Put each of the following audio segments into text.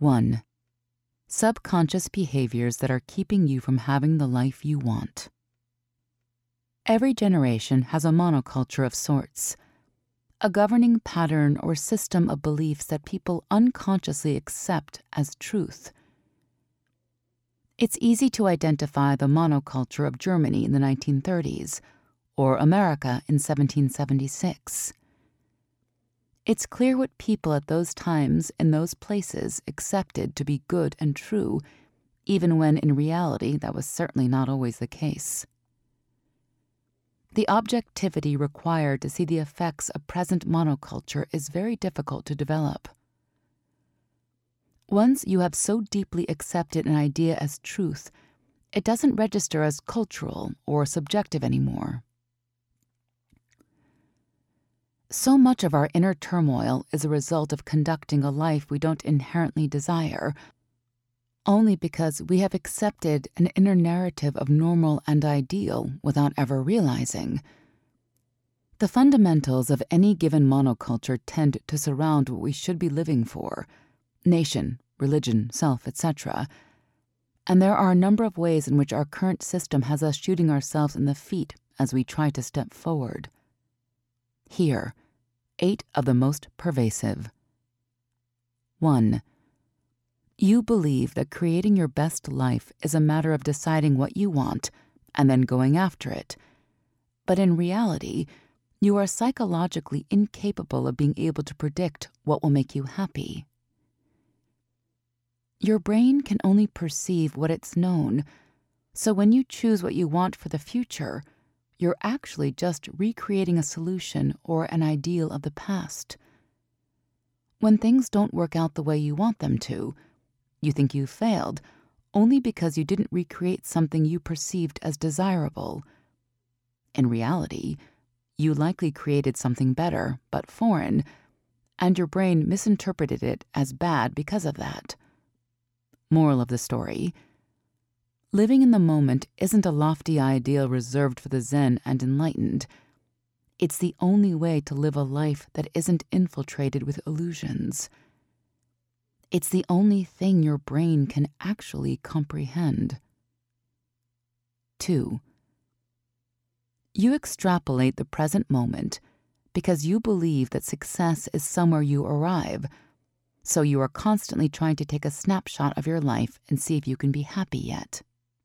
1. Subconscious behaviors that are keeping you from having the life you want. Every generation has a monoculture of sorts, a governing pattern or system of beliefs that people unconsciously accept as truth. It's easy to identify the monoculture of Germany in the 1930s or America in 1776. It's clear what people at those times in those places accepted to be good and true, even when in reality that was certainly not always the case. The objectivity required to see the effects of present monoculture is very difficult to develop. Once you have so deeply accepted an idea as truth, it doesn't register as cultural or subjective anymore. So much of our inner turmoil is a result of conducting a life we don't inherently desire, only because we have accepted an inner narrative of normal and ideal without ever realizing. The fundamentals of any given monoculture tend to surround what we should be living for: nation, religion, self, etc. And there are a number of ways in which our current system has us shooting ourselves in the feet as we try to step forward. Here, 8 of the most pervasive. 1. You believe that creating your best life is a matter of deciding what you want and then going after it. But in reality, you are psychologically incapable of being able to predict what will make you happy. Your brain can only perceive what it's known, so when you choose what you want for the future, you're actually just recreating a solution or an ideal of the past. When things don't work out the way you want them to, you think you failed only because you didn't recreate something you perceived as desirable. In reality, you likely created something better, but foreign, and your brain misinterpreted it as bad because of that. Moral of the story: living in the moment isn't a lofty ideal reserved for the Zen and enlightened. It's the only way to live a life that isn't infiltrated with illusions. It's the only thing your brain can actually comprehend. 2. You extrapolate the present moment because you believe that success is somewhere you arrive, so you are constantly trying to take a snapshot of your life and see if you can be happy yet.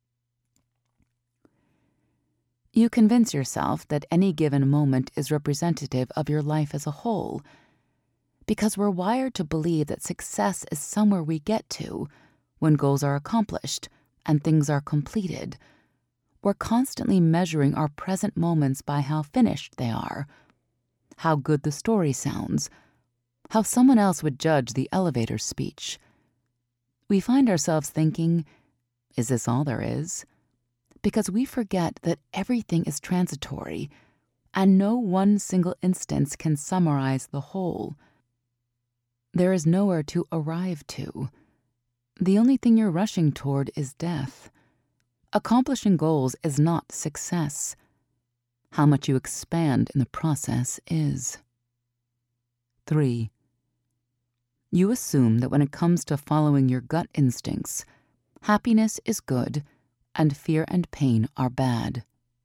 You convince yourself that any given moment is representative of your life as a whole, because we're wired to believe that success is somewhere we get to when goals are accomplished and things are completed. We're constantly measuring our present moments by how finished they are, how good the story sounds, how someone else would judge the elevator speech. We find ourselves thinking, is this all there is? Because we forget that everything is transitory, and no one single instance can summarize the whole. There is nowhere to arrive to. The only thing you're rushing toward is death. Accomplishing goals is not success. How much you expand in the process is. 3. You assume that when it comes to following your gut instincts, happiness is good and fear and pain are bad.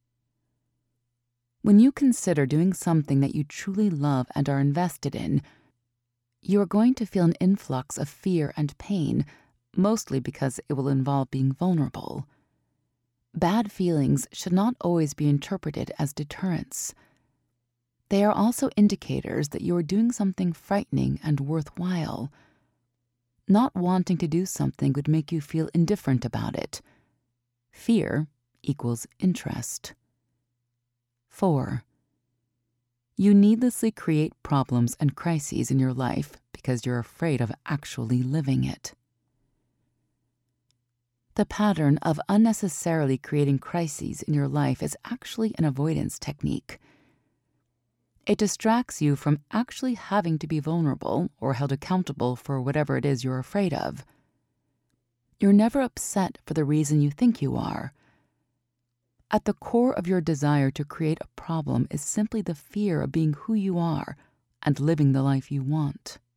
When you consider doing something that you truly love and are invested in, you are going to feel an influx of fear and pain, mostly because it will involve being vulnerable. Bad feelings should not always be interpreted as deterrents. They are also indicators that you are doing something frightening and worthwhile. Not wanting to do something would make you feel indifferent about it. Fear equals interest. 4. You needlessly create problems and crises in your life because you're afraid of actually living it. The pattern of unnecessarily creating crises in your life is actually an avoidance technique. It distracts you from actually having to be vulnerable or held accountable for whatever it is you're afraid of. You're never upset for the reason you think you are. At the core of your desire to create a problem is simply the fear of being who you are and living the life you want.